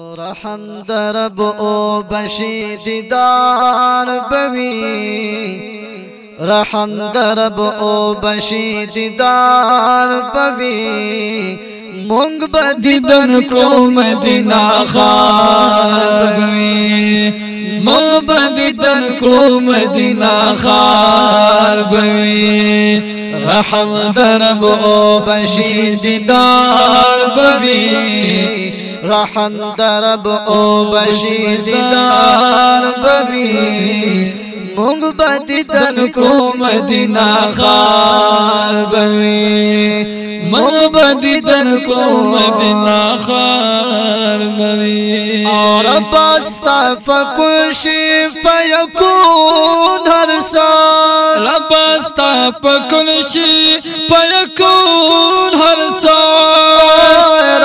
رحم در رب او بشی دیدار بوی رحم در رب او بشی دیدار بوی مونگ بدیدن کو مدینہ خار بوی مونگ بدیدن کو مدینہ خار بوی رحم در رب او بشی دیدار بوی رحم در رب او بشی دیدار بوی مونگ بدیدن کو مدینہ خار بوی مونگ بدیدن کو مدینہ خار بوی اور باستا فکشی فیکون ہر سال رباستا فکشی فیکون ہر سال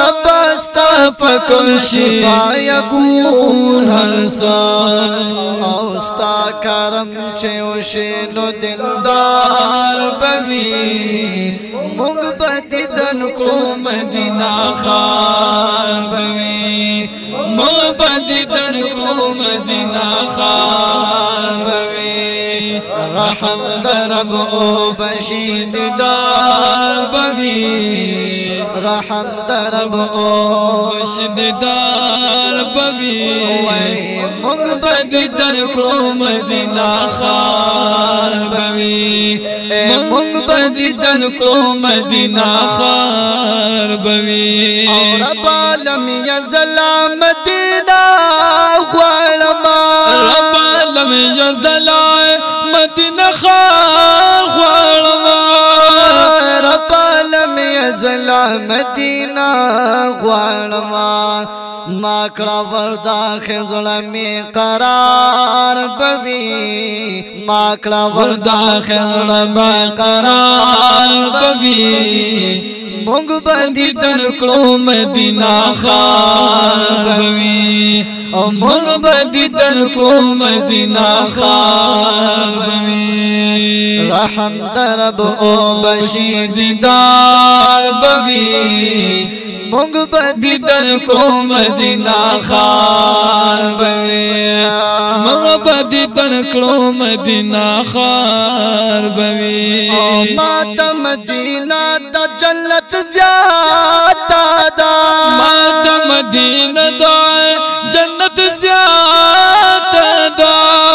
فکل شفا یکون ہر سال اوستا کرم چوشی نو دلدار بوی مونگ بدیدن کو مدینہ خار بوی مونگ بدیدن کو مدینہ خار بوی رحم در رب او بشی دیدار بوی رحم در رب او دیدار بوی مونگ بدیدن کو مدینہ خار بوی مونگ بدیدن کو مدینہ خار بوی اور رب عالم یزلا مدینہ غوالما رب عالم یزلا مدینہ خار غوالما رب عالم یزلا مدینہ غوالما ماکڑا وردا خزل میں قرار بوی ماکڑا وردا خزل میں قرار بوی مونگ بدیدن کو مدینہ خار بوی مونگ بدیدن کو مدینہ خار بوی رحم در رب او بشی دیدار بوی مونگ بدیدن کو مدینہ خار بوی مونگ بدیدن کو مدینہ خار بوی ماتا مدینہ دا جنت زیادہ دا ماتا مدینہ دا جنت زیادہ دا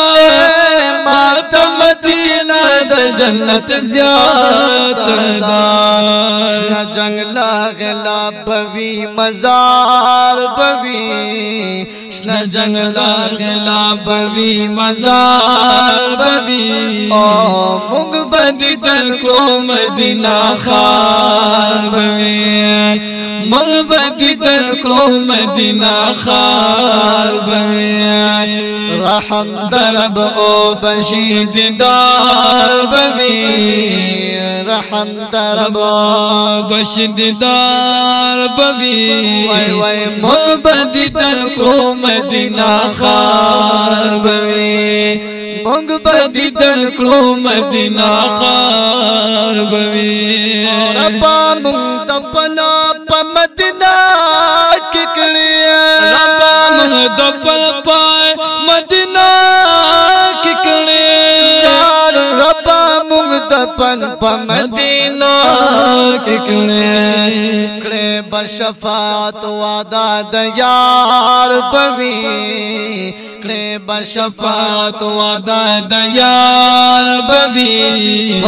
ماتا مدینہ دا جنت زیادہ دا شنا جنگلا غلا بوی مزار بوی شنا جنگلا غلا بوی مزار بوی مونگ بدیدن کو مدینہ خار بوی مونگ بدیدن کو مدینہ خار بوی رحم در رب او بشی دیدار بوی رحم در رب او بشی دیدار بوی مونگ بدیدن کو مدینہ خار بوی مونگ بدیدن کو مدینہ خار بوی ربا مونگ دپنا پا مدینہ ککڑی ربا مونگ دپنا پا مدینہ ککڑی ربا مونگ دپن پا مدینہ ککڑی کڑے بشفاعت وعدہ دیار بوی کڑے بشفاعت وعدہ دیار بوی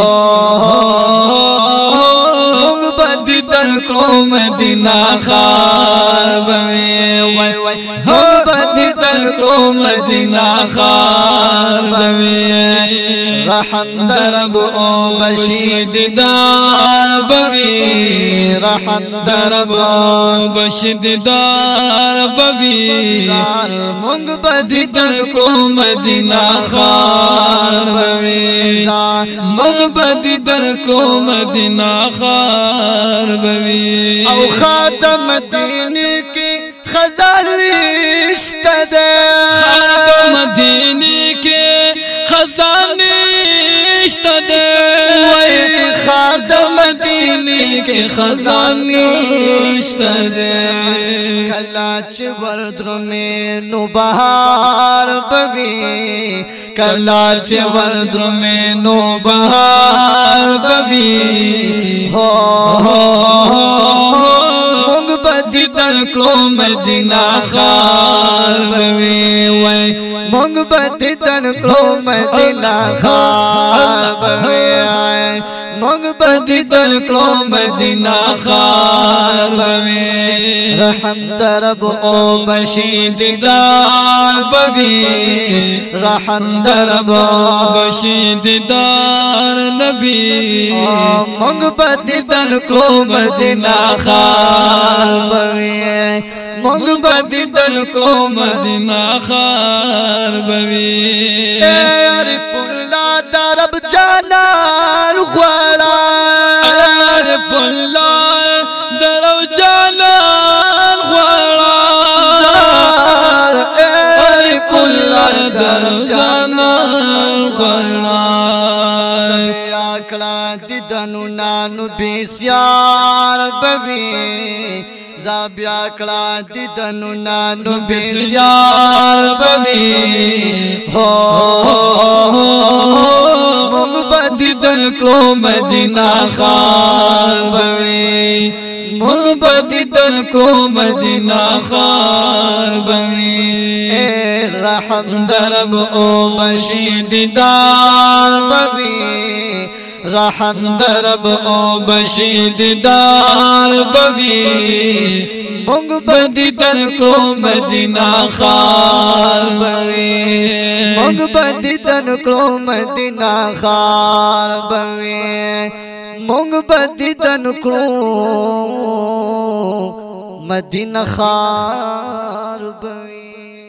مونگ بدیدن کو مدینہ خار بوی مونگ بدیدن کو مدینہ خار بوی رحم در رب او بشی دیدار بوی رحم در رب او بشی دیدار بوی مونگ بدیدن کو مدینہ خار بوی مونگ بدیدن کو مدینہ خار بوی او خادم دینی کی خزانیشت دے خادم دینی کی خزانیشت دے خادم دینی ډېرې خزانې شته دي کله چې وردرومې نو بهار بوي کله چې وردرومې نو بهار بوي مونږ به دیدن کړو مدینه ښار بوي وای مونږ به دیدن کړو مدینه ښار بوي مونږ به دیدن کړو مدینه ښار بوي رحم درب او بشي دیدار بوي رحم درب بشي دیدار نبی مونږ به دیدن کړو مدینه ښار بوي مونږ به دیدن کړو مدینه ښار بوي عارف الله درب جانان غواړه عارف الله درب جانان غواړه عارف الله درب جانان غواړه بیا کړه دیدنو نانو بسیار بوي زابیا کړه دیدنو نانو بسیار بوي مونږ به دیدن کړو مدینه ښار بوي مونږ به دیدن کړو مدینه ښار بوي رحم درب او بشي دیدار بوي رحم درب او بشي دیدار بوي مونږ به دیدن کړو مدینه ښار بوي مونږ به دیدن کړو مدینه ښار بوي مونږ به دیدن کړو مدینه ښار بوي